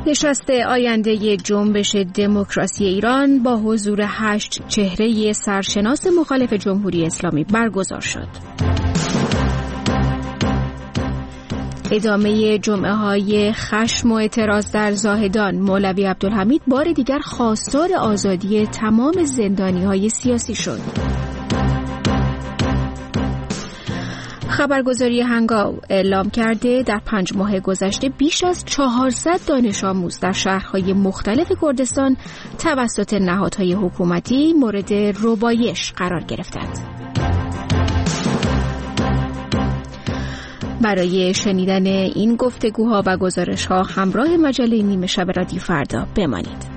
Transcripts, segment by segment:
نشست آینده جنبش دموکراسی ایران با حضور 8 چهره سرشناس مخالف جمهوری اسلامی برگزار شد. ادامه جمعه‌های خشم و اعتراض در زاهدان، مولوی عبدالحمید بار دیگر خواستار آزادی تمام زندانی‌های سیاسی شد. خبرگزاری هنگاو اعلام کرده در 5 ماه گذشته بیش از 400 دانش آموز در شهرهای مختلف کردستان توسط نهادهای حکومتی مورد ربایش قرار گرفتند. برای شنیدن این گفتگوها و گزارش‌ها همراه مجله نیمه شب رادیو فردا بمانید.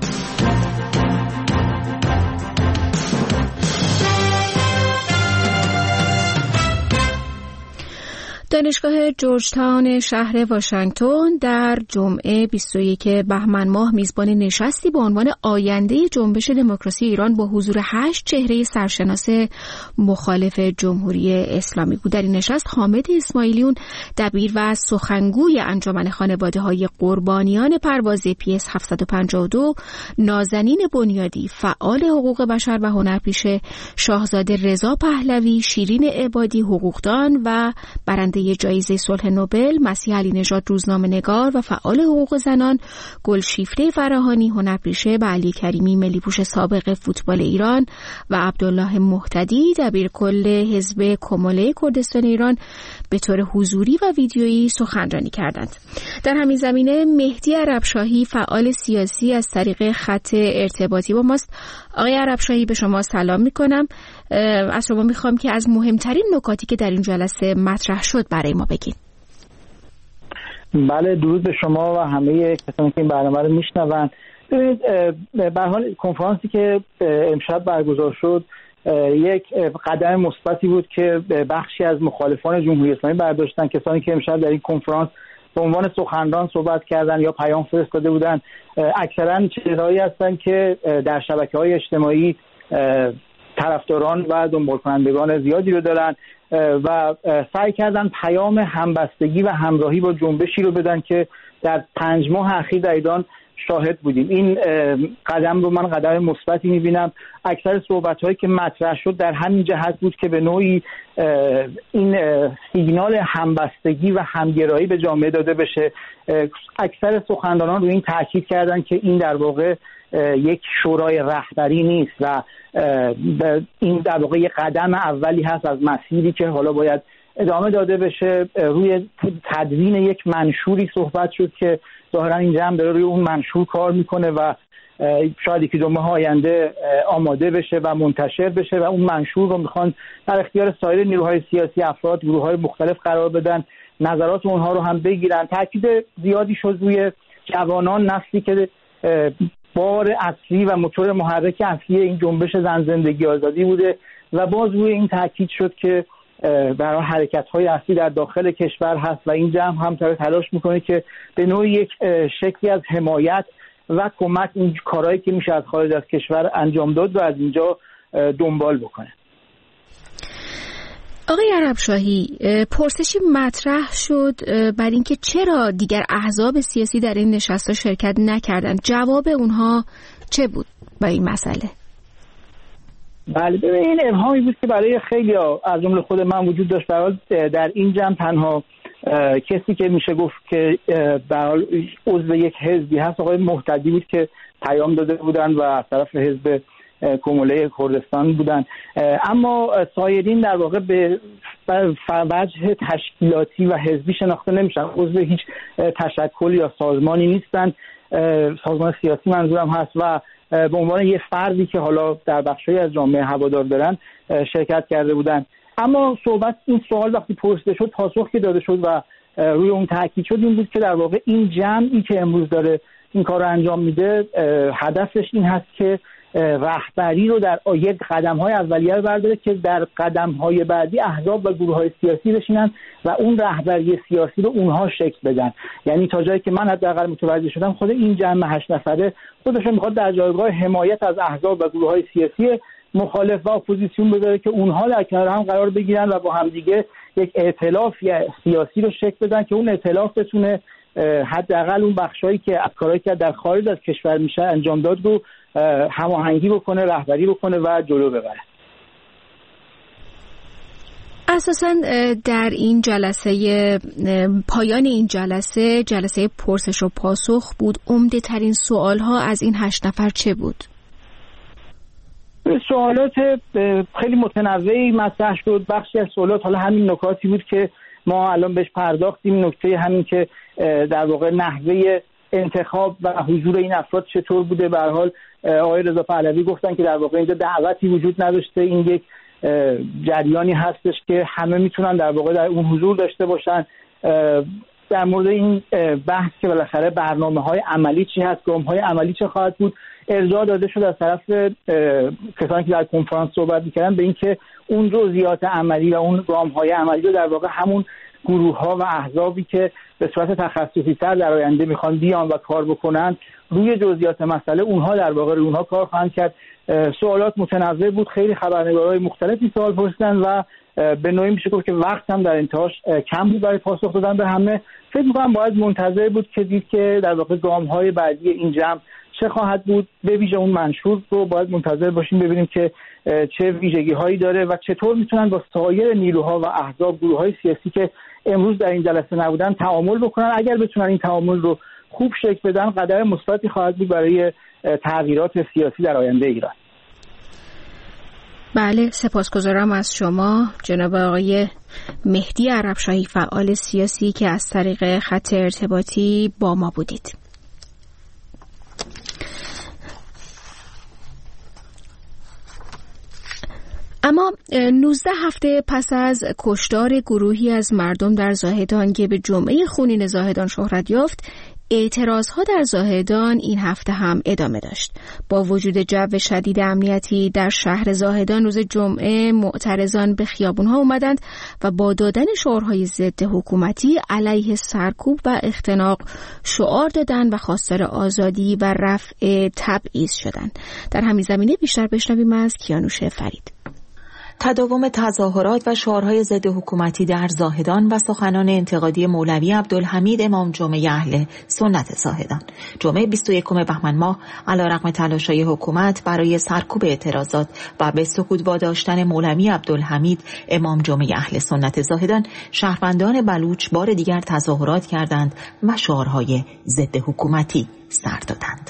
دانشگاه جورج تاون شهر واشنگتن در جمعه 21 بهمن ماه میزبان نشستی با عنوان آینده جنبش دموکراسی ایران با حضور 8 چهره سرشناس مخالف جمهوری اسلامی بود. در این نشست حامد اسماعیلیون، دبیر و سخنگوی انجمن خانواده‌های قربانیان پرواز PS 752، نازنین بنیادی، فعال حقوق بشر و هنرپیشه شاهزاده رضا پهلوی، شیرین عبادی، حقوقدان و برنده جایزه صلح نوبل، مسیح علی نژاد روزنامه‌نگار و فعال حقوق زنان، گلشیفته فراهانی هنرپیشه و علی کریمی ملی‌پوش سابق فوتبال ایران و عبدالله مهتدی دبیرکل حزب کماله کردستان ایران به طور حضوری و ویدیویی سخنرانی کردند. در همین زمینه مهدی عربشاهی، فعال سیاسی، از طریق خط ارتباطی با ماست. آقای عربشاهی، به شما سلام می‌کنم. از شما می‌خوام که از مهمترین نکاتی که در این جلسه مطرح شد برای ما بگید. بله، درود به شما و همه کسانی که این برنامه رو میشنون. ببینید، به هر حال کنفرانسی که امشب برگزار شد یک قدم مثبتی بود که بخشی از مخالفان جمهوری اسلامی برداشتن. کسانی که امشب در این کنفرانس به عنوان سخنران صحبت کردن یا پیام فرستاده بودن اکثرا چهرهایی هستند که در شبکه‌های اجتماعی طرفداران و دنبال کنندگان زیادی رو دارن و سعی کردن پیام همبستگی و همراهی با جنبشی رو بدن که در 5 ماه اخیر در ایران شاهد بودیم. این قدم رو من قدم مثبتی می‌بینم. اکثر صحبت‌هایی که مطرح شد در همین جهت بود که به نوعی این سیگنال همبستگی و همگرایی به جامعه داده بشه. اکثر سخنرانان روی این تاکید کردن که این در واقع یک شورای رهبری نیست و این در واقع یک قدم اولی هست از مسیری که حالا باید ادامه داده بشه. روی تدوین یک منشوری صحبت شد که ظاهرا این جمع داره روی اون منشور کار میکنه و شاید یکی دو ماه آینده آماده بشه و منتشر بشه و اون منشور رو میخوان در اختیار سایر نیروهای سیاسی، افراد، گروه‌های مختلف قرار بدن، نظرات اونها رو هم بگیرن. تاکید زیادی شد روی جوانان، نسلی که بار اصلی و موتور محرک اصلی این جنبش زن زندگی آزادی بوده و باز روی این تاکید شد که برای حرکت‌های اصلی در داخل کشور هست و این جمع هم تلاش میکنه که به نوعی یک شکلی از حمایت و کمک این کارهایی که میشه از خارج از کشور انجام داد و از اینجا دنبال بکنه. آقای عربشاهی، پرسشی مطرح شد بر اینکه چرا دیگر احزاب سیاسی در این نشست‌ها شرکت نکردند. جواب اونها چه بود با این مسئله؟ بله، ببین، این ابهامی بود که برای خیلی از جمله خود من وجود داشت. در این جمع تنها کسی که میشه گفت که عضو یک حزبی هست آقای مهتدی بود که پیام داده بودن و از طرف حزب کماله کردستان بودن، اما سایرین در واقع به وجه تشکیلاتی و حزبی شناخته نمیشن، عضو هیچ تشکل یا سازمانی نیستن. سازمان سیاسی منظورم هست و به عنوان یه فردی که حالا در بخشی از جامعه هوادار دارن شرکت کرده بودن. اما این سوال وقتی پرسیده شد، پاسخی که داده شد و روی اون تاکید شد این بود که در واقع این جمعی که امروز داره این کار رو انجام میده هدفش این هست که رهبری رو در یک قدم‌های اولیه برداره که در قدم‌های بعدی احزاب و گروه‌های سیاسی بشینن و اون رهبری سیاسی رو اونها شکل بدن. یعنی تا جایی که من حداقل متوجه شدم خود این جمع 8 نفره خودش می‌خواد در جایگاه حمایت از احزاب و گروه‌های سیاسی مخالف و اپوزیسیون بذاره که اونها در کنار هم قرار بگیرن و با همدیگه یک ائتلاف سیاسی رو شکل بدن که اون ائتلاف بتونه حداقل اون بخشایی که کارهایی که در خارج از کشور میشه انجام داد رو هماهنگی بکنه، رهبری بکنه و جلو ببره. اساساً در این جلسه پایان این جلسه پرسش و پاسخ بود. عمده ترین سوال ها از این 8 نفر چه بود؟ سوالات خیلی متنوعی مطرح شد. بخشی از سوالات حالا همین نکاتی بود که ما الان بهش پرداختیم، نکته همین که در واقع نحوه انتخاب و حضور این افراد چطور بوده. به هر حال آقای رضا پهلوی گفتن که در واقع اینجا دعوتی وجود نداشته، این یک جریانی هستش که همه میتونن در واقع در اون حضور داشته باشن. در مورد این بحث که بالاخره برنامه‌های عملی چی هست، گام‌های عملی چه خواهد بود، ارجاع داده شد از طرف کسانی که در کنفرانس صحبت می‌کردن به اینکه اون جزئیات عملی و اون گام‌های عملی رو در واقع همون گروه‌ها و احزابی که به صورت تخصصی‌تر در آینده می‌خوان بیان و کار بکنن روی جزئیات مسئله، اونها در واقع روی اونها کار خواهند کرد. سوالات متنوع بود، خیلی خبرنگارهای مختلفی سوال پرسیدن و به نوعی میشه گفت که وقت هم در انتهاش کم بود برای پاسخ دادن به همه. فکر می‌کنم باید منتظر بود که دید که در واقع گام‌های بعدی این جمع چه خواهد بود. به ویژه اون منشور رو باید منتظر باشیم ببینیم که چه ویژگی‌هایی داره و چطور میتونن با سایر نیروها و احزاب، گروه‌های سیاسی که امروز در این جلسه نبودن تعامل بکنن. اگر بتونن این تعامل رو خوب شکل بدن، قدم مثبتی خواهد بود برای تغییرات سیاسی در آینده ایران. بله، سپاسگزارم از شما جناب آقای مهدی عربشاهی، فعال سیاسی که از طریق خط ارتباطی با ما بودید. اما 19 هفته پس از کشتار گروهی از مردم در زاهدان که به جمعه خونین زاهدان شهرت یافت، اعتراضها در زاهدان این هفته هم ادامه داشت. با وجود جو شدید امنیتی در شهر زاهدان، روز جمعه معترضان به خیابونها اومدند و با دادن شعارهای ضد حکومتی علیه سرکوب و اختناق شعار دادند و خواستار آزادی و رفع تبعیض شدند. در همین زمینه بیشتر بشنویم از کیانوش فرید. تداوم تظاهرات و شعارهای ضد حکومتی در زاهدان و سخنان انتقادی مولوی عبدالحمید امام جمعه اهل سنت زاهدان. جمعه 21 بهمن ماه علیرغم تلاش‌های حکومت برای سرکوب اعتراضات و به سکوت واداشتن مولوی عبدالحمید امام جمعه اهل سنت زاهدان، شهروندان بلوچ بار دیگر تظاهرات کردند و شعارهای ضد حکومتی سر دادند.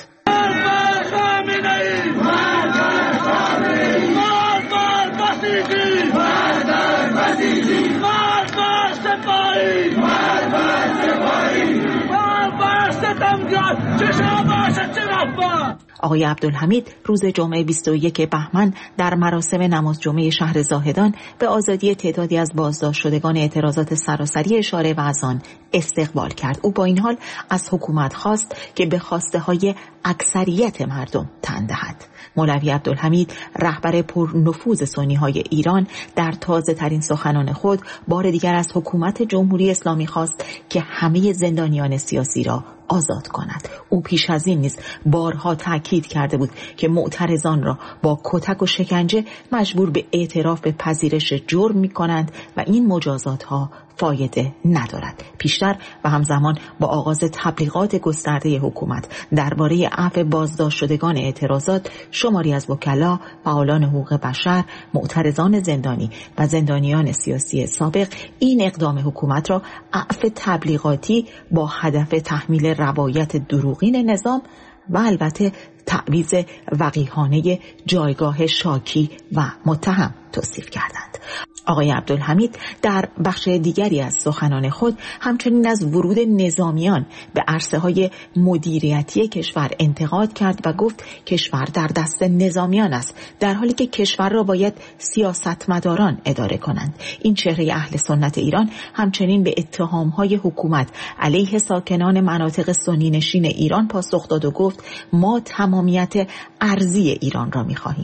آقای عبدالحمید روز جمعه 21 بهمن در مراسم نماز جمعه شهر زاهدان به آزادی تعدادی از بازداشت شدگان اعتراضات سراسری اشاره و از آن استقبال کرد. او با این حال از حکومت خواست که به خواسته های اکثریت مردم تن دهد. مولوی عبدالحمید رهبر پرنفوذ سنی های ایران در تازه ترین سخنان خود بار دیگر از حکومت جمهوری اسلامی خواست که همه زندانیان سیاسی را آزاد کند. او پیش از این نیز بارها تاکید کرده بود که معترضان را با کتک و شکنجه مجبور به اعتراف به پذیرش جرم می کنند و این مجازات ها فایده ندارد. پیشتر و همزمان با آغاز تبلیغات گسترده حکومت درباره عفو بازداشت شدگان اعتراضات، شماری از وکلا، فعالان حقوق بشر، معترضان زندانی و زندانیان سیاسی سابق این اقدام حکومت را عفو تبلیغاتی با هدف تحمیل روایت دروغین نظام و البته تعویض وقیحانه جایگاه شاکی و متهم توصیف کردند. آقای عبدالحمید در بخش دیگری از سخنان خود همچنین از ورود نظامیان به عرصه‌های مدیریتی کشور انتقاد کرد و گفت کشور در دست نظامیان است، در حالی که کشور را باید سیاستمداران اداره کنند. این چهره اهل سنت ایران همچنین به اتهام‌های حکومت علیه ساکنان مناطق سنی نشین ایران پاسخ داد و گفت ما تمامیت ارضی ایران را می‌خواهیم.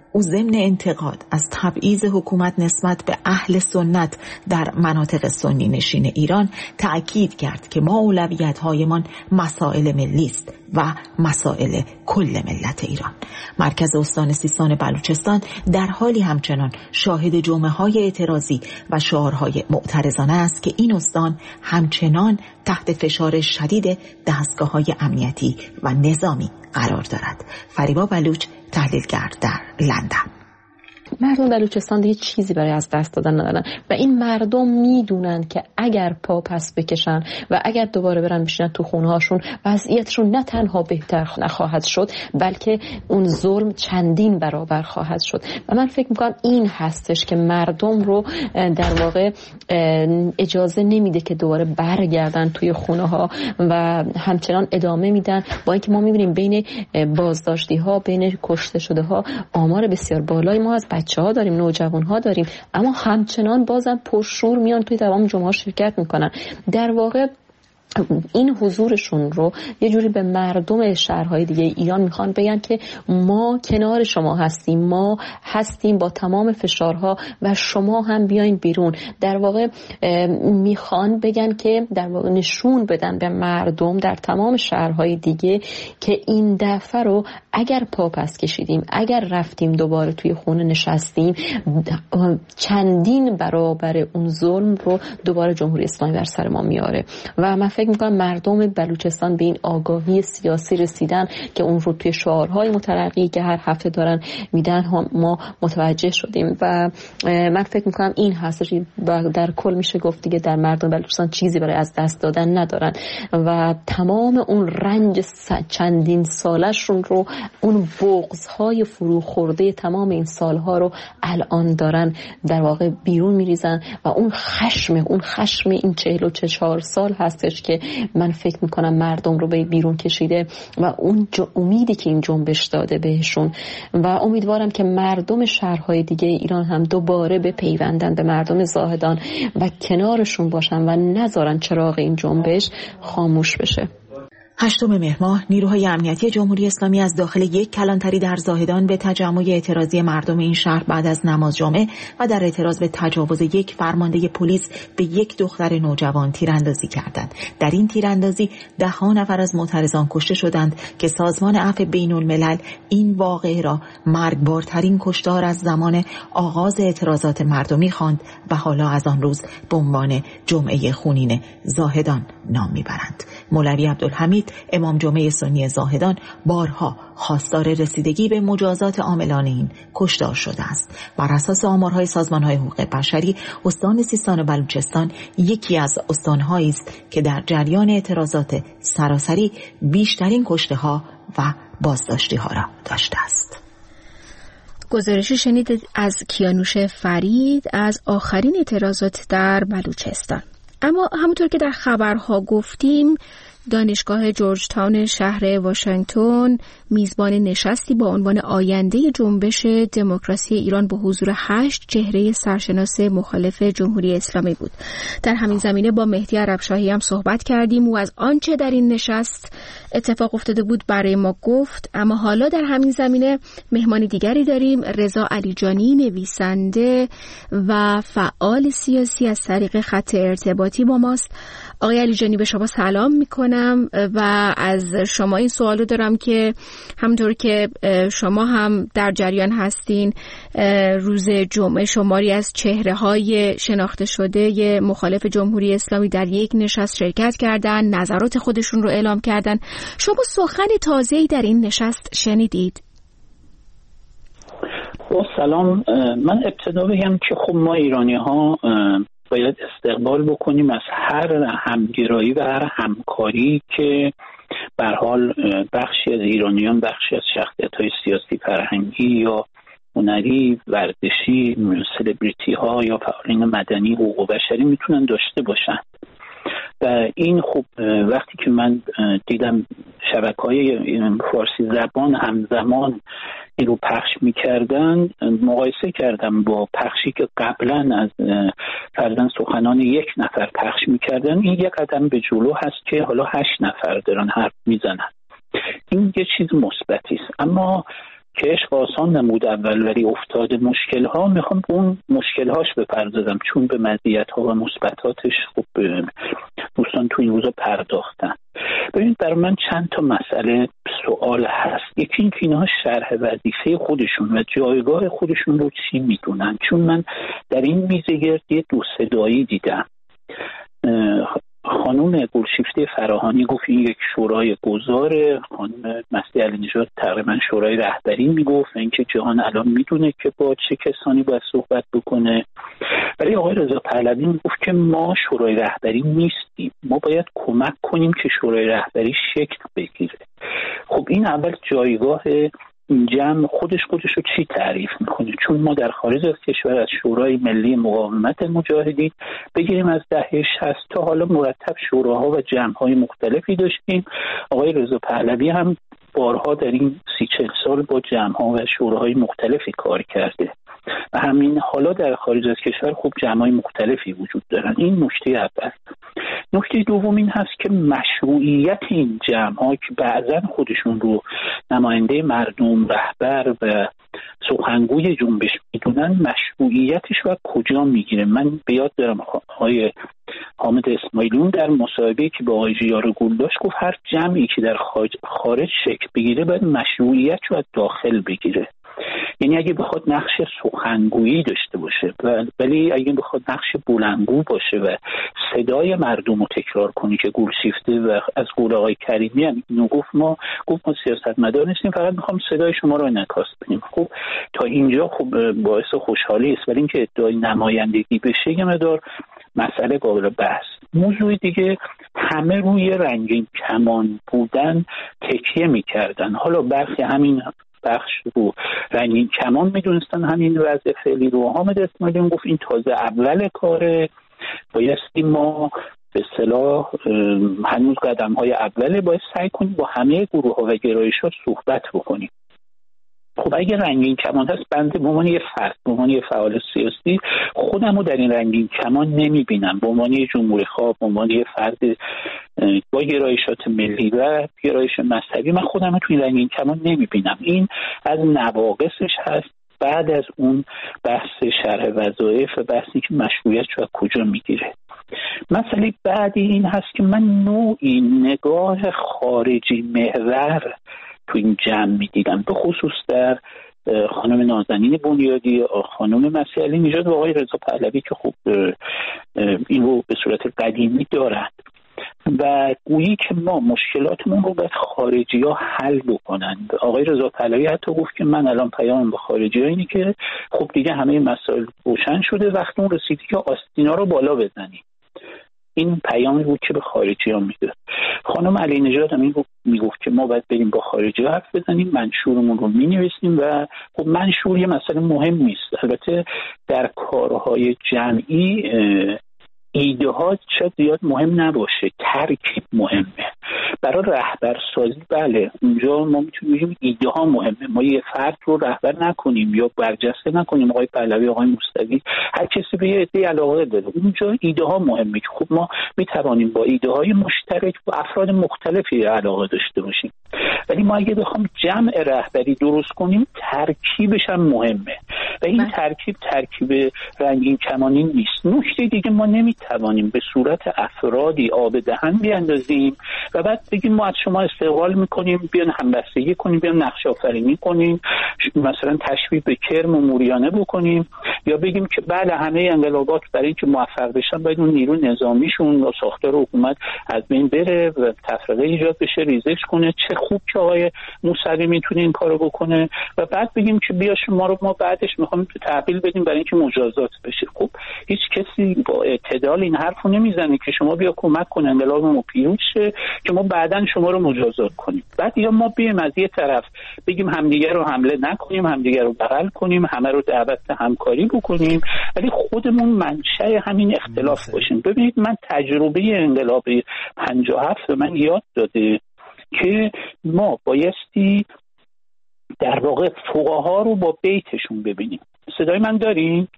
او ضمن انتقاد از تبعیض حکومت نسبت به اهل سنت در مناطق سنی نشین ایران تأکید کرد که ما اولویت‌هایمان مسائل ملی است و مسائل کل ملت ایران. مرکز استان سیستان بلوچستان در حالی همچنان شاهد جمعه‌های اعتراضی و شعارهای معترضانه است که این استان همچنان تحت فشار شدید دستگاه‌های امنیتی و نظامی قرار دارد. فریبا بلوچ، تحلیلگر در لندن: مردم بلوچستان دیگه چیزی برای از دست دادن ندارن و این مردم میدونن که اگر پا پس بکشن و اگر دوباره برن بشینن تو خونه هاشون وضعیتشون نه تنها بهتر نخواهد شد بلکه اون ظلم چندین برابر خواهد شد. و من فکر میکنم این هستش که مردم رو در واقع اجازه نمیده که دوباره برگردن توی خونه ها و همچنان ادامه میدن، با اینکه ما میبینیم بین بازداشتی ها، بین کشته شده ها آمار بسیار بالایی ما از بچه‌ها داریم، نوجوان‌ها داریم، اما همچنان بازم پرشور میان توی دوام جمعه شرکت میکنن. در واقع این حضورشون رو یه جوری به مردم شهرهای دیگه ایران میخوان بگن که ما کنار شما هستیم، ما هستیم با تمام فشارها و شما هم بیاین بیرون. در واقع میخوان بگن که در واقع نشون بدن به مردم در تمام شهرهای دیگه که این دفعه رو اگر پا پس کشیدیم، اگر رفتیم دوباره توی خونه نشستیم، چندین برابر اون ظلم رو دوباره جمهوری اسلامی بر سر ما میاره. و من فکر میکنم مردم بلوچستان به این آگاهی سیاسی رسیدن که اون رو توی شعارهای مترقی که هر هفته دارن میدن ما متوجه شدیم و من فکر میکنم این هستش. در کل میشه گفت دیگه در مردم بلوچستان چیزی برای از دست دادن ندارن و تمام اون رنج چندین سالشون رو، اون بغض‌های فرو خورده تمام این سالها رو الان دارن در واقع بیرون میریزن و اون خشم این 44 سال هستش که من فکر میکنم مردم رو به بیرون کشیده و اون امیدی که این جنبش داده بهشون و امیدوارم که مردم شهرهای دیگه ایران هم دوباره بپیوندن به مردم زاهدان و کنارشون باشن و نذارن چراغ این جنبش خاموش بشه. 8 مهر ماه نیروهای امنیتی جمهوری اسلامی از داخل یک کلانتری در زاهدان به تجمع اعتراضی مردم این شهر بعد از نماز جمعه و در اعتراض به تجاوز یک فرمانده پلیس به یک دختر نوجوان تیراندازی کردند. در این تیراندازی 10 نفر از معترضان کشته شدند که سازمان عفو بین‌الملل این واقعه را مرگبارترین کشتار از زمان آغاز اعتراضات مردمی خواند و حالا از آن روز به عنوان جمعه خونین زاهدان نام میبرند. مولوی عبدالحمید امام جمعه سنی زاهدان بارها خواستار رسیدگی به مجازات عاملان این کشتار شده است. بر اساس آمارهای سازمان‌های حقوق بشری، استان سیستان و بلوچستان یکی از استان‌هایی است که در جریان اعتراضات سراسری بیشترین کشته‌ها و بازداشتی‌ها را داشته است. گزارشی شنید از کیانوش فرید از آخرین اعتراضات در بلوچستان. اما همونطور که در خبرها گفتیم، دانشگاه جورج تاون شهر واشنگتن میزبان نشستی با عنوان آینده جنبش دموکراسی ایران با حضور 8 چهره سرشناس مخالف جمهوری اسلامی بود. در همین زمینه با مهدی عربشاهی هم صحبت کردیم و از آنچه در این نشست اتفاق افتاده بود برای ما گفت. اما حالا در همین زمینه مهمان دیگری داریم، رضا علیجانی، نویسنده و فعال سیاسی از طریق خط ارتباطی با ماست. آقای علیجانی، به شما سلام میکنم و از شما این سوالو دارم که همونطور که شما هم در جریان هستین، روز جمعه شماری از چهره‌های شناخته شده مخالف جمهوری اسلامی در یک نشست شرکت کردن، نظرات خودشون رو اعلام کردن. شما سخن تازه‌ای در این نشست شنیدید؟ سلام. من ابتدا بگم که خب ما ایرانی‌ها باید استقبال بکنیم از هر همگرایی و هر همکاری که به هر حال بخشی از ایرانیان، بخشی از شخصیت‌های سیاسی، فرهنگی یا هنری، ورزشی، سلبریتی ها یا فعالین مدنی، حقوق بشری میتونن داشته باشند. و این خب وقتی که من دیدم شبکه‌های فارسی زبان همزمان این رو پخش می‌کردن، مقایسه کردم با پخشی که قبلا از فرضاً سخنان یک نفر پخش می‌کردن. این یک قدم به جلو هست که حالا 8 نفر دارن حرف میزنن. این یه چیز مثبتی است. اما که عشق آسان نمود اول ولی افتاده مشکل‌ها، میخوام اون مشکل‌هاش بپردازم، چون به مزیت‌ها و مثبتاتش خب دوستان تو این روزا پرداختن. ببینید برای من چند تا مسئله سوال هست. یکی این که اینها شرح وظیفه خودشون و جایگاه خودشون رو چی میدونن، چون من در این میزگرد یه دو صدایی دیدم. خانم گلشیفته فراهانی گفت این یک شورای گذاره، خانم مستی علی نژاد تقریبا شورای رهبری میگفت، اینکه جهان الان میدونه که با چه کسانی باید صحبت بکنه. ولی آقای رضا پهلوی میگفت که ما شورای رهبری نیستیم، ما باید کمک کنیم که شورای رهبری شکل بگیره. خب این اول جایگاه جمع خودش رو چی تعریف میکنه؟ چون ما در خارج از کشور از شورای ملی مقاومت مجاهدین بگیریم از دهه 60 تا حالا مرتب شوراها و جمع‌های مختلفی داشتیم. آقای رضا پهلوی هم بارها در این 30-40 سال با جمع‌ها و شوراهای مختلفی کار کرده و همین حالا در خارج از کشور خب جمع‌های مختلفی وجود دارن. این نکته اول. نکته دوم این هست که مشروعیت این جمع‌ها که بعضا خودشون رو نماینده مردم، رهبر و سخنگوی جنبش میدونن، مشروعیتش رو کجا میگیره؟ من به یاد دارم آقای حامد اسماعیلیون در مصاحبه‌ای که با آقای ژیار گل داشت گفت هر جمعی که در خارج شکل بگیره باید مشروعیت رو از داخل بگیره. یعنی اگه بخواد نقش سخنگویی داشته باشه ولی اگه بخواد نقش بلندگو باشه و صدای مردم رو تکرار کنی که گلشیفته و از قول آقای کریمی هم اینو گفت ما سیاستمدار نیستیم، فقط میخوام صدای شما رو انعکاس بدیم. خب تا اینجا خب باعث خوشحالی است، ولی اینکه ادعای نمایندگی بشه یه مقدار مسئله قابل بحث. موضوع دیگه، همه روی رنگین کمان بودن تکیه میکردن. حالا برخی همین بخش رو رنگین کمان میدونستن همین وضع فعلی رو. حامد اسماعیلیون گفت این تازه اول کاره، بایستی ما به اصطلاح هنوز قدم های اوله، باید سعی کنیم با همه گروه ها و گرایشات صحبت بکنیم. خب اگه رنگین کمان هست، بنده به عنوان یه فرد، به عنوان یه فعال سیاسی خودم رو در این رنگین کمان نمیبینم. به عنوان یه جمهوری خواه، به عنوان یه فرد با گرایشات ملی و گرایش مذهبی، من خودم رو توی این رنگین کمان نمیبینم. این از نواقصش هست. بعد از اون بحث شرح وظایف و بحثی که مشروعیت رو از کجا میگیره. مسئله بعدی این هست که من نوعی نگاه خارجی محور تو این جمع میدیدم، به خصوص در خانم نازنین بنیادی، خانم مسیح علی نژاد و آقای رضا پهلوی که خب این رو به صورت قدیمی دارند و گویی که ما مشکلاتمون رو باید خارجی ها حل بکنند. آقای رضا پهلوی حتی گفت که من الان پیامم به خارجی ها اینه که خب دیگه همه مسائل روشن شده، وقت اون رسیدی که آستینا رو بالا بزنیم. این پیامی بود که به خارجی ها میده. خانم علی نژاد هم این رو میگفت که ما باید بریم با خارجی ها حرف بزنیم، منشورمون رو مینویسیم و خب منشور یه مسئله مهم نیست. البته در کارهای جمعی ایده ها شاید زیاد مهم نباشه، ترکیب مهمه. برای رهبرسازی بله اونجا ما میتونیم بگیم ایده ها مهمه، ما یه فرد رو رهبر نکنیم یا برجسته نکنیم، آقای پهلوی، آقای موسوی، هر کسی به یه ایده علاقه داره، اونجا ایده ها مهمه که خب ما میتوانیم با ایده های مشترک با افراد مختلفی علاقه داشته باشیم. ولی ما اگه بخوام جمع رهبری درست کنیم، ترکیبش هم مهمه و این ترکیب رنگین کمانی نیست. نکته دیگه، ما نمیتوانیم به صورت افرادی آب دهن بیاندازیم و بعد بگیم ما از شما استقبال میکنیم، بیان همبستگی کنیم، بیان نقش آفرینی کنیم، مثلا تشبیه به کرم و موریانه بکنیم، یا بگیم که بله همه انقلابات برای اینکه موفق بشن باید اون نیرو نظامیشون و ساختار حکومت از بین بره و تفرقه ایجاد بشه، ریزش کنه. چه خوب که آقای موسوی میتونه این کارو بکنه و بعد بگیم که بیا شما رو ما بعدش میخوایم تحویل بدیم برای اینکه مجازات بشه. خب هیچ کسی با اعتدال این حرفو نمیزنه که شما بیا کمک کن انقلابمون پیروز شه که ما بعداً شما رو مجازات کنیم. بعد یا ما بیایم از یه طرف بگیم همدیگه رو حمله نکنیم، همدیگه رو بغل کنیم، همه رو دعوت به همکاری بکنیم، ولی خودمون منشأ همین اختلاف باشیم. ببینید من تجربه انقلاب 57 به من یاد داده که ما بایستی در واقع فقها رو با بیتشون ببینیم. صدای من دارین؟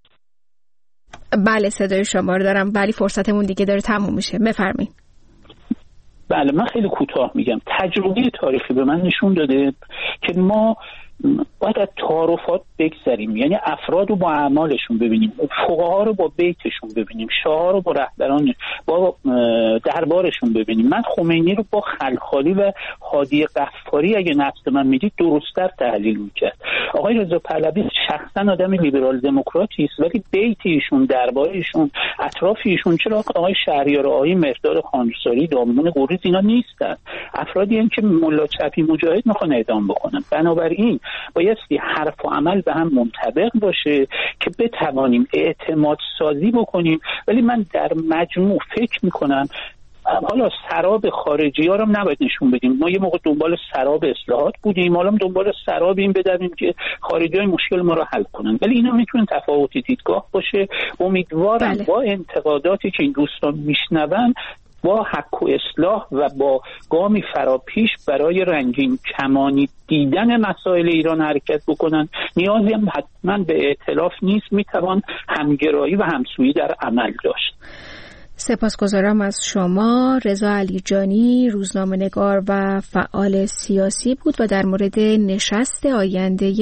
بله صدای شما رو دارم، ولی فرصتمون دیگه داره تموم میشه. بفرمایید. بله من خیلی کوتاه میگم. تجربه تاریخی به من نشون داده که ما باید از تعارفات بگذریم، یعنی افراد رو با اعمالشون ببینیم، فقها رو با بیتشون ببینیم، شاه رو با رهبران با دربارشون ببینیم. من خمینی رو با خلخالی و هادی غفاری اگه نفس من میدید درست‌تر تحلیل میکرد. آقای رضا پهلوی شخصا آدم لیبرال دموکراتی است، ولی بیت ایشون، دربار ایشون، اطراف ایشون، چرا آقای شهریار آقای مهرداد خانساری، دامنون قریز اینا نیستن؟ افرادی هم که ملا چپی مجاهد میخوان اعدام بکنن. بنابراین بایستی حرف و عمل به هم منطبق باشه که بتوانیم اعتماد سازی بکنیم. ولی من در مجموع فکر میکنم حالا سراب خارجی ها رو نباید نشون بدیم. ما یه موقع دنبال سراب اصلاحات بودیم، حالا دنبال سراب این بدویم که خارجی های مشکل ما رو حل کنن، ولی اینا میتونه تفاوت دیدگاه باشه. امیدوارم با انتقاداتی که این دوستان میشنون با حق و اصلاح و با گامی فراپیش برای رنگین کمانی دیدن مسائل ایران حرکت بکنن. نیازی هم حتما به ائتلاف نیست، میتوان همگرایی و همسویی در عمل داشت. سپاسگزارم از شما. رضا علیجانی روزنامه‌نگار و فعال سیاسی بود و در مورد نشست آینده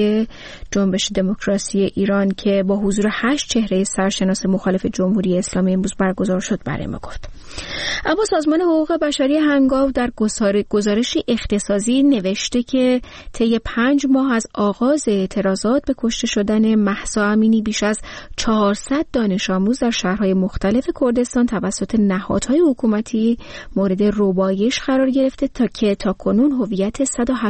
جنبش دموکراسی ایران که با حضور 8 چهره سرشناس مخالف جمهوری اسلامی امروز برگزار شد برای ما گفت. اما سازمان حقوق بشری هنگاو در گزارشی اختصاصی نوشته که طی 5 ماه از آغاز اعتراضات به کشته شدن مهسا امینی بیش از 400 دانش آموز در شهرهای مختلف کردستان توسط نهادهای حکومتی مورد ربایش قرار گرفته تا کنون هویت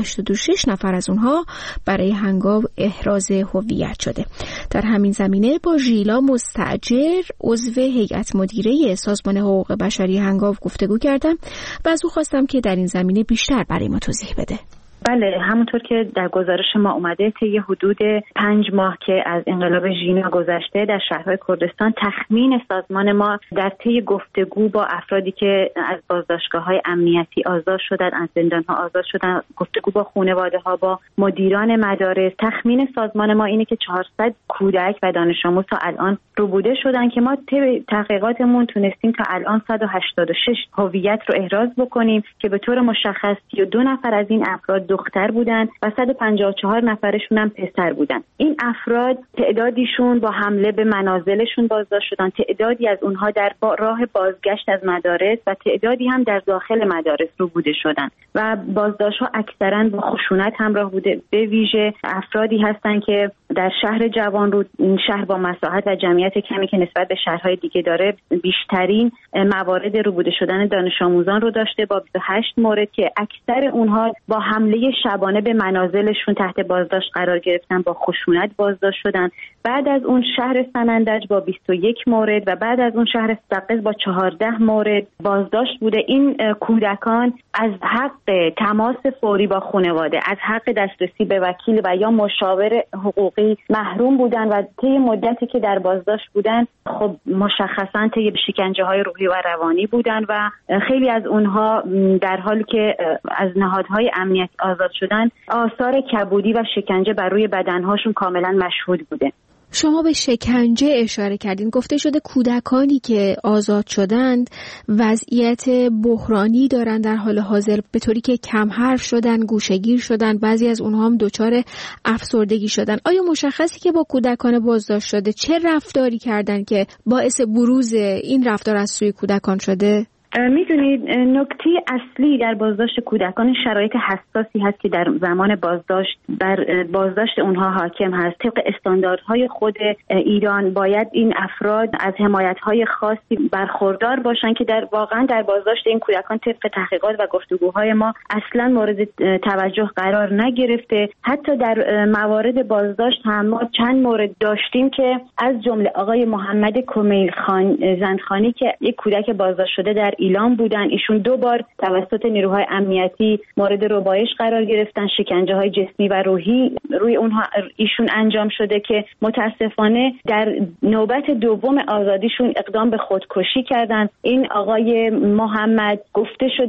186 نفر از اونها برای هنگاو احراز هویت شده. در همین زمینه با ژیلا مستاجر عضو هیئت مدیره سازمان حقوق بشری هنگاو گفتگو کردم و از او خواستم که در این زمینه بیشتر برای ما توضیح بده. بله، همونطور که در گزارش ما اومده طی حدود 5 ماه که از انقلاب ژینا گذشته در شهرهای کردستان تخمین سازمان ما در طی گفتگو با افرادی که از بازداشتگاه‌های امنیتی آزاد شدند، از زندان‌ها آزاد شدند، گفتگو با خانواده‌ها، با مدیران مدارس، تخمین سازمان ما اینه که 400 کودک و دانش آموز تا الان ربوده شدن که ما طی تحقیقاتمون تونستیم تا الان 186 هویت رو احراز بکنیم که به طور مشخص 32 نفر از این افراد دختر بودن و 154 نفرشون هم پسر بودن. این افراد تعدادیشون با حمله به منازلشون بازداشت شدن، تعدادی از اونها در راه بازگشت از مدارس و تعدادی هم در داخل مدارس ربوده شدن و بازداشت‌ها اکثراً با خشونت همراه بوده. به ویژه افرادی هستن که در شهر جوانرود، این شهر با مساحت و جمعیت کمی که نسبت به شهرهای دیگه داره، بیشترین موارد ربوده شدن دانش آموزان رو داشته با 28 مورد که اکثر اونها با حمله شبانه به منازلشون تحت بازداشت قرار گرفتن، با خشونت بازداشت شدن. بعد از اون شهر سنندج با 21 مورد و بعد از اون شهر سقز با 14 مورد بازداشت بوده. این کودکان از حق تماس فوری با خانواده، از حق دسترسی به وکیل و یا مشاور حقوقی محروم بودن و طی مدتی که در بازداشت بودن خب مشخصاً طی شکنجه‌های روحی و روانی بودن و خیلی از اونها در حالی که از نهادهای امنیت آزاد شدن آثار کبودی و شکنجه بر روی بدنهاشون کاملا مشهود بوده. شما به شکنجه اشاره کردین. گفته شده کودکانی که آزاد شدند وضعیت بحرانی دارند در حال حاضر، به طوری که کم حرف شدن، گوشه‌گیر شدن، بعضی از اونها هم دچار افسردگی شدن. آیا مشخصی که با کودکان بازداشت شده چه رفتاری کردن که باعث بروز این رفتار از سوی کودکان شده؟ میدونید نکته اصلی در بازداشت کودکان شرایط حساسی هست که در زمان بازداشت بر بازداشت اونها حاکم هست. طبق استانداردهای خود ایران باید این افراد از حمایت‌های خاصی برخوردار باشن که واقعا در بازداشت این کودکان طبق تحقیقات و گفتگوهای ما اصلا مورد توجه قرار نگرفته. حتی در موارد بازداشت هم ما چند مورد داشتیم که از جمله آقای محمد کمیل خان زندخانی که یک کودک بازداشت شده در ایلام بودن، ایشون 2 بار توسط نیروهای امنیتی مورد ربایش قرار گرفتن، شکنجه‌های جسمی و روحی روی اونها ایشون انجام شده که متاسفانه در نوبت دوم آزادیشون اقدام به خودکشی کردن. این آقای محمد گفته شده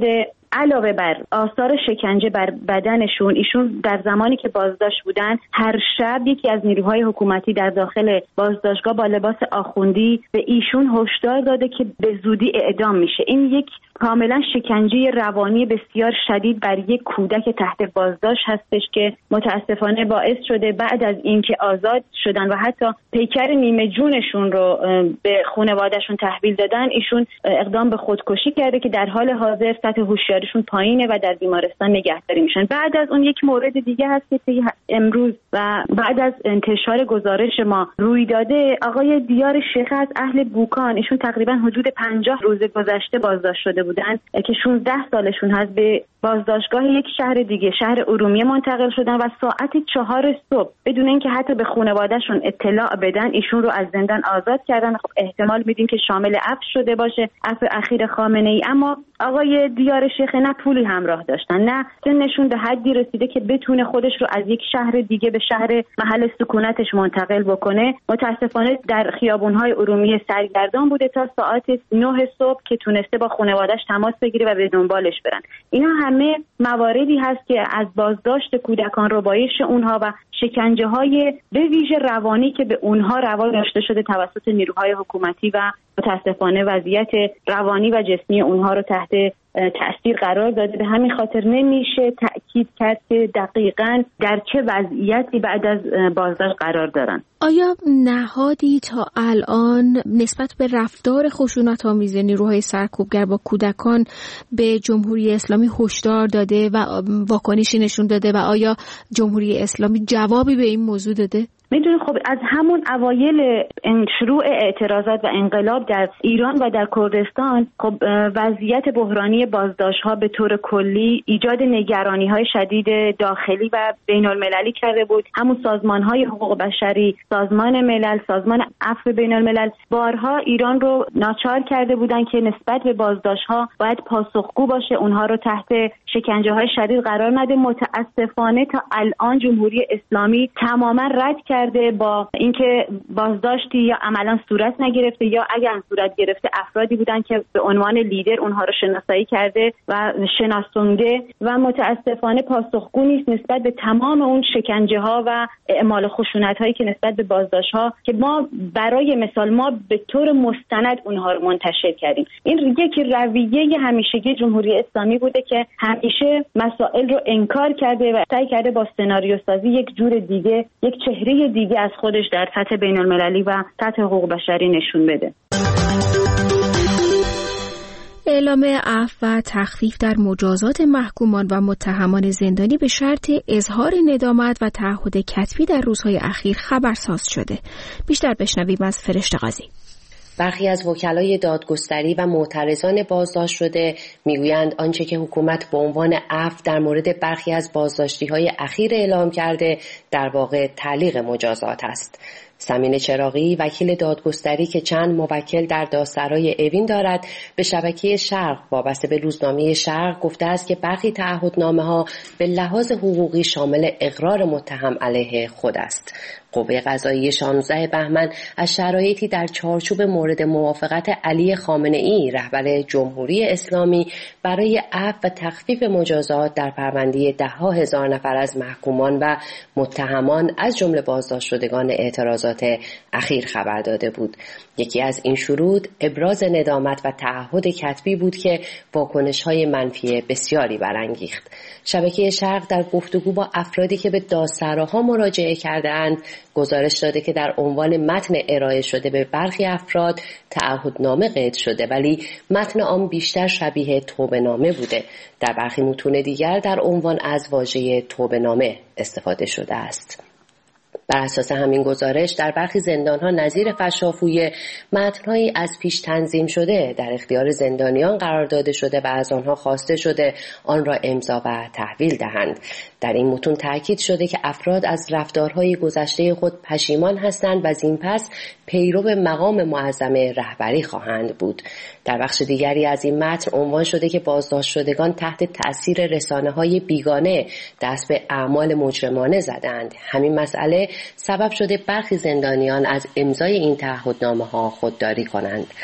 علاوه بر آثار شکنجه بر بدنشون، ایشون در زمانی که بازداشت بودن هر شب یکی از نیروهای حکومتی در داخل بازداشتگاه با لباس آخوندی به ایشون هشدار داده که به زودی اعدام میشه. این یک کاملا شکنجه روانی بسیار شدید بر یک کودک تحت بازداشت هستش که متاسفانه باعث شده بعد از اینکه آزاد شدن و حتی پیکر نیمه جونشون رو به خانواده‌شون تحویل دادن، ایشون اقدام به خودکشی کرده که در حال حاضر سطح هوشیاریشون پایینه و در بیمارستان نگهداری میشن. بعد از اون یک مورد دیگه هست که امروز و بعد از انتشار گزارش ما روی داده، آقای دیار شیخ از اهل بوکان، ایشون تقریبا حدود 50 روز گذشته بازداشت شده بودن که 16 سالشون هست، به بازداشتگاه یک شهر دیگه، شهر ارومیه منتقل شدن و ساعت 4 صبح بدون اینکه حتی به خانواده‌شون اطلاع بدن ایشون رو از زندان آزاد کردن. خب احتمال میدیم که شامل عفو شده باشه، عفو اخیر خامنه‌ای. اما آقای دیار شیخ نه پولی همراه داشتن، نه سنشون به حدی رسیده که بتونه خودش رو از یک شهر دیگه به شهر محل سکونتش منتقل بکنه. متاسفانه در خیابون‌های ارومیه سرگردان بوده تا ساعت 9 صبح که تونسته با خانواده‌اش تماس بگیره و به دنبالش برن. اینا همه مواردی هست که از بازداشت کودکان، ربایش اونها و شکنجه‌های به ویژه روانی که به اونها روا داشته شده توسط نیروهای حکومتی و متاسفانه وضعیت روانی و جسمی اونها رو تحت تأثیر قرار داده. به همین خاطر نمیشه تأکید کرد که دقیقاً در چه وضعیتی بعد از بازداشت قرار دارن. آیا نهادی تا الان نسبت به رفتار خشونت‌آمیز نیروهای سرکوبگر با کودکان به جمهوری اسلامی هشدار داده و واکنشی نشون داده و آیا جمهوری اسلامی جوابی به این موضوع داده؟ میدونید خب از همون اوایل شروع اعتراضات و انقلاب در ایران و در کردستان، خب وضعیت بحرانی بازداشت‌ها به طور کلی ایجاد نگرانی‌های شدید داخلی و بین‌المللی کرده بود. همون سازمان‌های حقوق بشری، سازمان ملل، سازمان عفو بین‌الملل بارها ایران رو ناچار کرده بودن که نسبت به بازداشت‌ها باید پاسخگو باشه، اونها رو تحت شکنجه‌های شدید قرار نده. متأسفانه تا الان جمهوری اسلامی تماماً رد کرده با اینکه بازداشتی یا عملا صورت نگرفته یا اگر صورت گرفته افرادی بودن که به عنوان لیدر اونها رو شناسایی کرده و شناسونده و متاسفانه پاسخگو نیست نسبت به تمام اون شکنجه ها و اعمال خشونت هایی که نسبت به بازداشت ها که ما برای مثال ما به طور مستند اونها رو منتشر کردیم. این یک رویه همیشگی جمهوری اسلامی بوده که همیشه مسائل رو انکار کرده و سعی کرده با سناریو سازی یک جور دیگه، یک چهره دیگه از خودش در سطح بین‌المللی و سطح حقوق بشری نشون بده. اعلام عفو و تخفیف در مجازات محکومان و متهمان زندانی به شرط اظهار ندامت و تعهد کتبی در روزهای اخیر خبرساز شده. بیشتر بشنویم از فرشته قاضی. برخی از وکلای دادگستری و معترضان بازداشت شده میگویند آنچه که حکومت به عنوان عفو در مورد برخی از بازداشتی‌های اخیر اعلام کرده در واقع تعلیق مجازات است. سمین چراغی وکیل دادگستری که چند موکل در دادسرای اوین دارد به شبکه شرق وابسته به روزنامه شرق گفته است که برخی تعهدنامه‌ها به لحاظ حقوقی شامل اقرار متهم علیه خود است. قوه قضاییه 16 بهمن از شرایطی در چارچوب مورد موافقت علی خامنه‌ای رهبر جمهوری اسلامی برای عفو و تخفیف مجازات در پرونده ده‌ها هزار نفر از محکومان و متهمان از جمله بازداشت شدگان اعتراضات اخیر خبر داده بود. یکی از این شروط ابراز ندامت و تعهد کتبی بود که واکنش‌های منفی بسیاری برانگیخت. شبکه شرق در گفتگو با افرادی که به دادسراها مراجعه کرده‌اند گزارش داده که در عنوان متن ارائه شده به برخی افراد تعهدنامه قید شده ولی متن آن بیشتر شبیه توبه‌نامه بوده. در برخی متون دیگر در عنوان از واژه توبه‌نامه استفاده شده است. بر اساس همین گزارش در برخی زندان‌ها نظیر فشافوی متن‌هایی از پیش تنظیم شده در اختیار زندانیان قرار داده شده و از آنها خواسته شده آن را امضا و تحویل دهند. در این متون تاکید شده که افراد از رفتارهای گذشته خود پشیمان هستند و از این پس پیرو مقام معظم رهبری خواهند بود. در بخش دیگری از این متن عنوان شده که بازداشت شدگان تحت تأثیر رسانه‌های بیگانه دست به اعمال مجرمانه زدند. همین مسئله سبب شده برخی زندانیان از امضای این تعهدنامه‌ها خودداری کنند.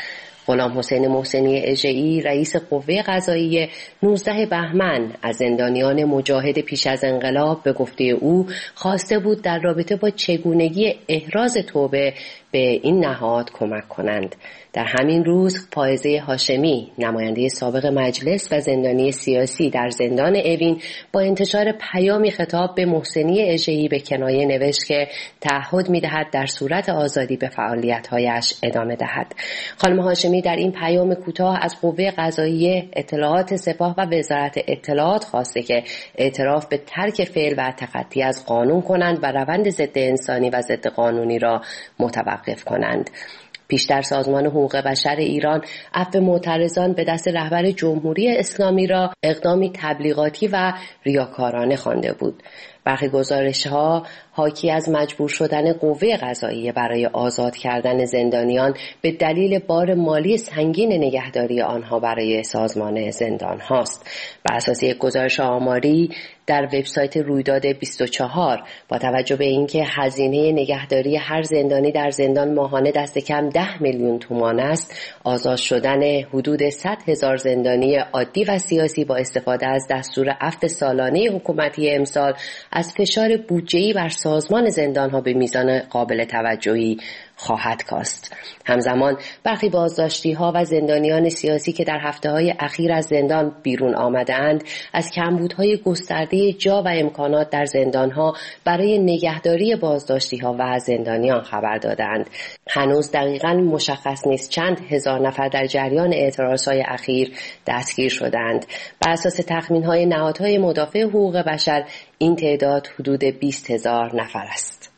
غلام حسین محسنی اژه‌ای رئیس قوه قضاییه 19 بهمن از زندانیان مجاهد پیش از انقلاب به گفته او خواسته بود در رابطه با چگونگی احراز توبه به این نهاد کمک کنند. در همین روز فائزه هاشمی نماینده سابق مجلس و زندانی سیاسی در زندان اوین با انتشار پیامی خطاب به محسنی اژه‌ای به کنایه نوشت که تعهد می‌دهد در صورت آزادی به فعالیت‌هایش ادامه دهد. خانم هاشمی در این پیام کوتاه از قوه قضاییه، اطلاعات سپاه و وزارت اطلاعات خواسته که اعتراف به ترک فعل و تخطی از قانون کنند و روند ضد انسانی و ضد قانونی را متوقف کنند. پیشتر سازمان حقوق بشر ایران عفو معترضان به دست رهبر جمهوری اسلامی را اقدامی تبلیغاتی و ریاکارانه خوانده بود. برخی گزارش‌ها حاکی از مجبور شدن قوه قضاییه برای آزاد کردن زندانیان به دلیل بار مالی سنگین نگهداری آنها برای سازمان زندان هاست. بر اساس یک گزارش آماری در وبسایت رویداد 24 با توجه به اینکه هزینه نگهداری هر زندانی در زندان ماهانه دست کم 10 میلیون تومان است، آزاد شدن حدود 100,000 زندانی عادی و سیاسی با استفاده از دستور عفو سالانه حکومتی امسال از فشار بودجه‌ای بر سازمان زندان‌ها به میزان قابل توجهی خواهد کاست. همزمان برخی بازداشتی‌ها و زندانیان سیاسی که در هفته‌های اخیر از زندان بیرون آمده‌اند از کمبودهای گسترده جا و امکانات در زندان‌ها برای نگهداری بازداشتی‌ها و زندانیان خبر دادند. هنوز دقیقاً مشخص نیست چند هزار نفر در جریان اعتراضهای اخیر دستگیر شدند. بر اساس تخمین‌های نهادهای مدافع حقوق بشر این تعداد حدود 20,000 نفر است.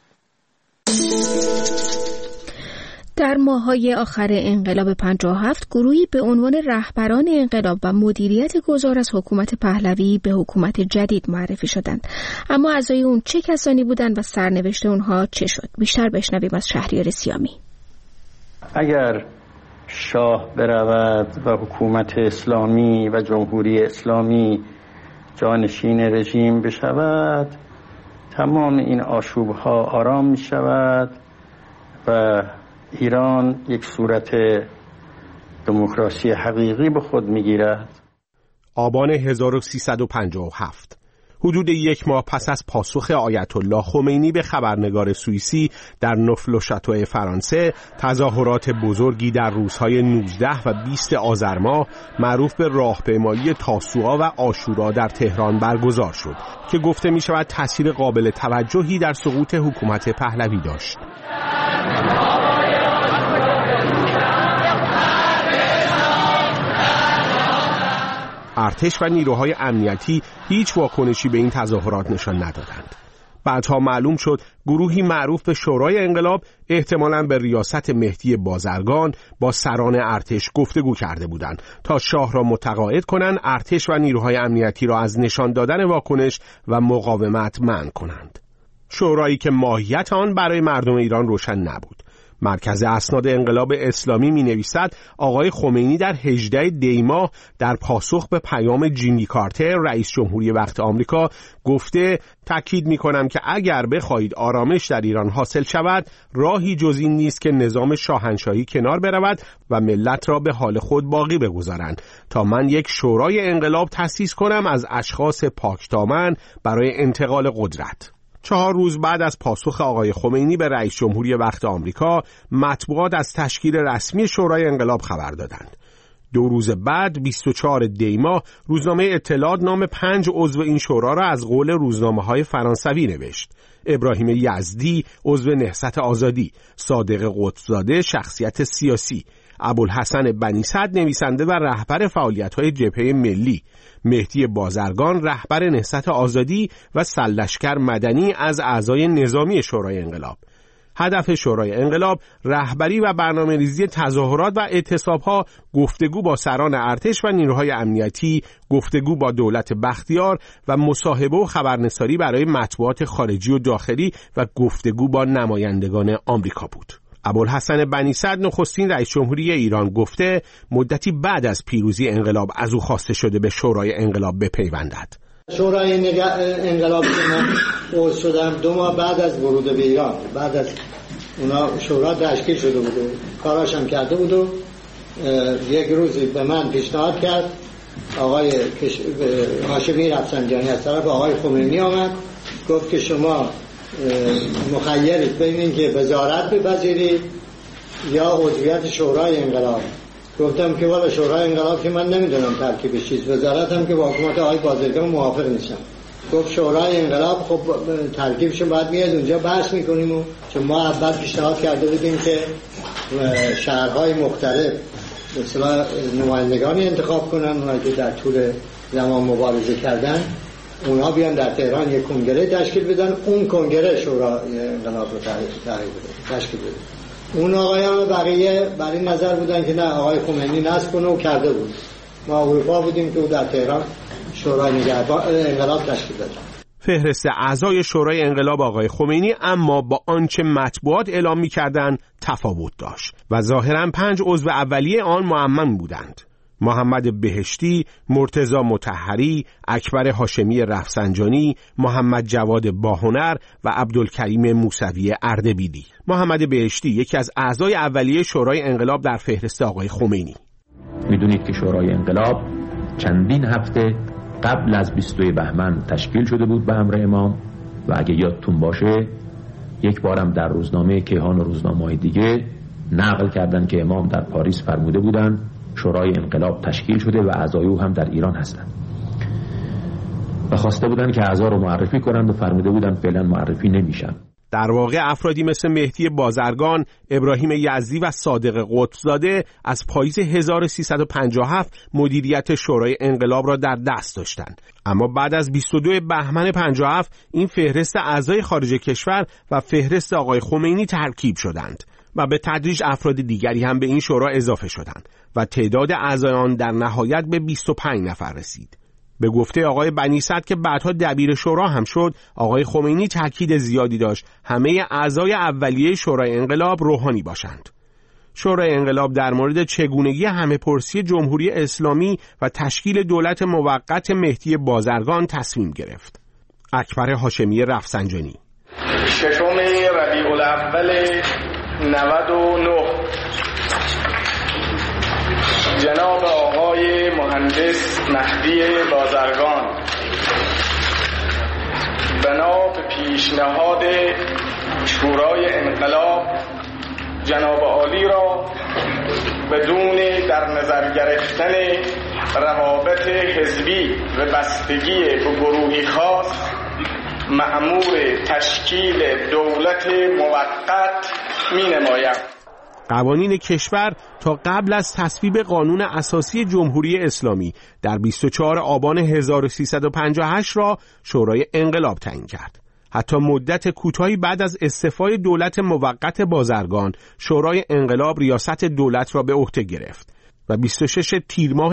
در ماه‌های آخر انقلاب 57 گروهی به عنوان رهبران انقلاب و مدیریت گذار از حکومت پهلوی به حکومت جدید معرفی شدند. اما اعضای اون چه کسانی بودند و سرنوشت اونها چه شد؟ بیشتر بشنویم از شهریار سیامی. اگر شاه برود و حکومت اسلامی و جمهوری اسلامی جانشین رژیم بشود، تمام این آشوب‌ها آرام می شود و ایران یک صورت دموکراسی حقیقی به خود میگیرد. آبان 1357 حدود یک ماه پس از پاسخ آیت الله خمینی به خبرنگار سوئیسی در نفل شاتو فرانسه، تظاهرات بزرگی در روزهای 19 و 20 آذر ماه معروف به راهپیمایی تاسوعا و عاشورا در تهران برگزار شد که گفته می شود تأثیر قابل توجهی در سقوط حکومت پهلوی داشت. ارتش و نیروهای امنیتی هیچ واکنشی به این تظاهرات نشان ندادند. بعدها معلوم شد گروهی معروف به شورای انقلاب احتمالاً به ریاست مهدی بازرگان با سران ارتش گفتگو کرده بودند تا شاه را متقاعد کنند ارتش و نیروهای امنیتی را از نشان دادن واکنش و مقاومت منع کنند. شورایی که ماهیت آن برای مردم ایران روشن نبود. مرکز اسناد انقلاب اسلامی می نویسد آقای خمینی در 18 دی ماه در پاسخ به پیام جیمی کارتر رئیس جمهوری وقت آمریکا گفته تاکید می کنم که اگر بخواهید آرامش در ایران حاصل شود راهی جز این نیست که نظام شاهنشاهی کنار برود و ملت را به حال خود باقی بگذارند تا من یک شورای انقلاب تأسیس کنم از اشخاص پاکدامن برای انتقال قدرت. 4 روز بعد از پاسخ آقای خمینی به رئیس جمهوری وقت آمریکا، مطبوعات از تشکیل رسمی شورای انقلاب خبر دادند. 2 روز بعد 24 دی ماه روزنامه اطلاعات نام 5 عضو این شورا را از قول روزنامه‌های فرانسوی نوشت. ابراهیم یزدی عضو نهضت آزادی، صادق قطب‌زاده شخصیت سیاسی، ابوالحسن بنی صدر نویسنده و رهبر فعالیت‌های جبهه ملی، مهدی بازرگان رهبر نهضت آزادی و سرلشکر مدنی از اعضای نظامی شورای انقلاب. هدف شورای انقلاب رهبری و برنامه‌ریزی تظاهرات و اعتصاب‌ها، گفتگو با سران ارتش و نیروهای امنیتی، گفتگو با دولت بختیار و مصاحبه و خبرنساری برای مطبوعات خارجی و داخلی و گفتگو با نمایندگان آمریکا بود. ابوالحسن بنی صدر نخستین رئیس جمهوری ایران گفته مدتی بعد از پیروزی انقلاب از او خواسته شده به شورای انقلاب بپیوندد. شورای انقلاب که من عضو شدم 2 ماه بعد از ورود به ایران، بعد از اونا شورا تشکیل شده بود و کاراش هم کرده بود و یک روزی به من پیشنهاد کرد، آقای هاشمی رفسنجانی از طرف آقای خمینی آمد، گفت که شما مخیرید بین این که وزارت بپذیرید یا عضویت شورای انقلاب. گفتم که والا شورای انقلاب که من نمیدونم ترکیبش چیست، وزارت هم که با حکومت آقای بازرگان موافق نیستم. گفت شورای انقلاب خب ترکیبش باید میاد اونجا بحث میکنیم، چون ما اول پیشنهاد کرده بودیم که شهرهای مختلف مثلا نمایندگانی انتخاب کنن، اونایی که در طول زمان مبارزه کردن اونا بیان در تهران یک کنگره تشکیل بدن، اون کنگره شورای انقلاب رو تشکیل بده. اون آقایان بقیه بر این نظر بودن که نه آقای خمینی نصب کنه و کرده بود. ما اروپا بودیم که در تهران شورای انقلاب تشکیل داد. فهرست اعضای شورای انقلاب آقای خمینی اما با آنچه مطبوعات اعلام می‌کردند تفاوت داشت و ظاهراً 5 عضو اولیه آن معمم بودند: محمد بهشتی، مرتضی مطهری، اکبر هاشمی رفسنجانی، محمد جواد باهنر و عبدالکریم موسوی اردبیلی. محمد بهشتی یکی از اعضای اولیه شورای انقلاب در فهرست آقای خمینی. میدونید که شورای انقلاب چندین هفته قبل از 22 بهمن تشکیل شده بود به امر امام و اگه یادتون باشه یک بارم در روزنامه کیهان و روزنامه‌های دیگه نقل کردن که امام در پاریس فرموده بودن شورای انقلاب تشکیل شده و اعضای او هم در ایران هستند و خواسته بودن که اعضا رو معرفی کنند و فرموده بودن فعلا معرفی نمیشن. در واقع افرادی مثل مهدی بازرگان، ابراهیم یزدی و صادق قطبزاده از پاییز 1357 مدیریت شورای انقلاب را در دست داشتند. اما بعد از 22 بهمن 57 این فهرست اعضای خارج کشور و فهرست آقای خمینی ترکیب شدند و به تدریج افراد دیگری هم به این شورا اضافه شدند و تعداد اعضای آن در نهایت به 25 نفر رسید. به گفته آقای بنی صدر که بعدها دبیر شورا هم شد، آقای خمینی تاکید زیادی داشت همه اعضای اولیه شورای انقلاب روحانی باشند. شورای انقلاب در مورد چگونگی همه‌پرسی جمهوری اسلامی و تشکیل دولت موقت مهدی بازرگان تصمیم گرفت. اکبر هاشمی رفسنجانی: 6 ربیع الاول 99 جناب آقای مهندس مهدی بازرگان بنا به پیشنهاد شورای انقلاب جناب عالی را بدون در نظر گرفتن روابط حزبی و بستگی به گروهی خاص مأمور تشکیل دولت موقت می‌نمایم. قوانین کشور تا قبل از تصویب قانون اساسی جمهوری اسلامی در 24 آبان 1358 را شورای انقلاب تعیین کرد. حتی مدت کوتاهی بعد از استعفای دولت موقت بازرگان، شورای انقلاب ریاست دولت را به عهده گرفت و 26 تیر ماه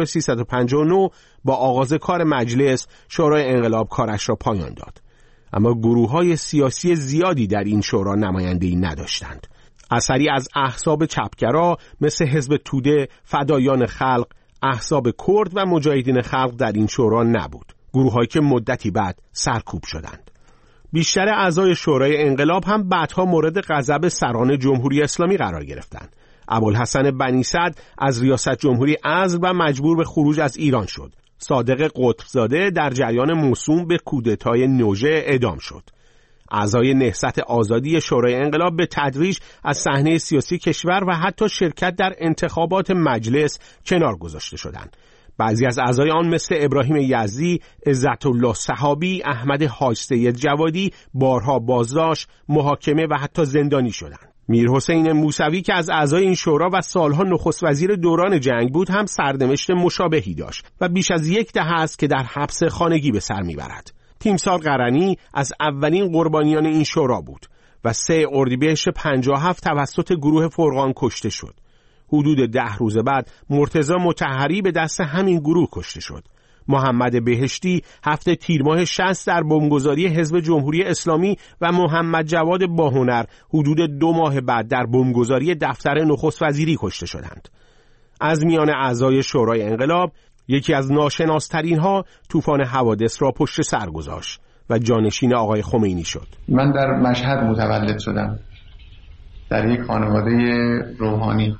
1359 با آغاز کار مجلس شورای انقلاب کارش را پایان داد. اما گروه‌های سیاسی زیادی در این شورا نمایندگی نداشتند. اثری از احزاب چپگرا مثل حزب توده، فدایان خلق، احزاب کرد و مجاهدین خلق در این شورا نبود. گروه‌هایی که مدتی بعد سرکوب شدند. بیشتر اعضای شورای انقلاب هم بعدها مورد غضب سران جمهوری اسلامی قرار گرفتند. ابوالحسن بنی صدر از ریاست جمهوری عزل و مجبور به خروج از ایران شد. صادق قطبزاده در جریان موسوم به کودتای نوژه اعدام شد. اعضای نهضت آزادی شورای انقلاب به تدریج از صحنه سیاسی کشور و حتی شرکت در انتخابات مجلس کنار گذاشته شدند. بعضی از اعضای آن مثل ابراهیم یزدی، عزت الله صحابی، احمد حاج سید جوادی بارها بازداشت، محاکمه و حتی زندانی شدند. میرحسین موسوی که از اعضای این شورا و سالها نخست وزیر دوران جنگ بود هم سرنوشت مشابهی داشت و بیش از 10 دهه است که در حبس خانگی به سر میبرد. تیمسار قرنی از اولین قربانیان این شورا بود و 3 اردیبهشت 57 توسط گروه فرقان کشته شد. حدود 10 روز بعد مرتضی مطهری به دست همین گروه کشته شد. محمد بهشتی 7 تیر ماه 60 در بمبگذاری حزب جمهوری اسلامی و محمد جواد باهنر حدود 2 ماه بعد در بمبگذاری دفتر نخست وزیری کشته شدند. از میان اعضای شورای انقلاب یکی از ناشناسترین ها طوفان حوادث را پشت سر گذاشت و جانشین آقای خمینی شد. من در مشهد متولد شدم، در یک خانواده روحانی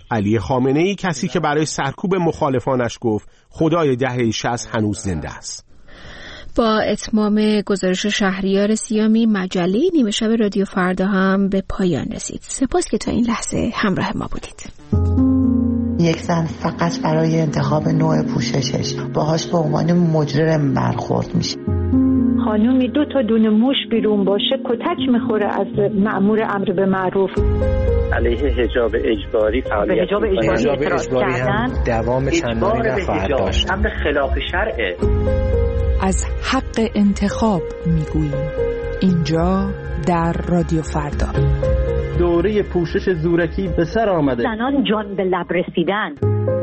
علی خامنه‌ای، کسی که برای سرکوب مخالفانش گفت خدای دهه 60 هنوز زنده است. با اتمام گزارش شهریار سیامی، مجله نیمه شب رادیو فردا هم به پایان رسید. سپاس که تا این لحظه همراه ما بودید. یک زن فقط برای انتخاب نوع پوششش باهاش به عنوان مجرم برخورد میشه. خانومی 2 تا دونه موش بیرون باشه کتک میخوره از مأمور امر به معروف. علیه حجاب اجباری فعالیت حجاب اجباری هم دوام چندانی نخواهد داشت. امر خلاف شرعه. از حق انتخاب میگوییم اینجا در رادیو فردا. دوره پوشش زورکی به سر آمده. زنان جان به لب رسیدن.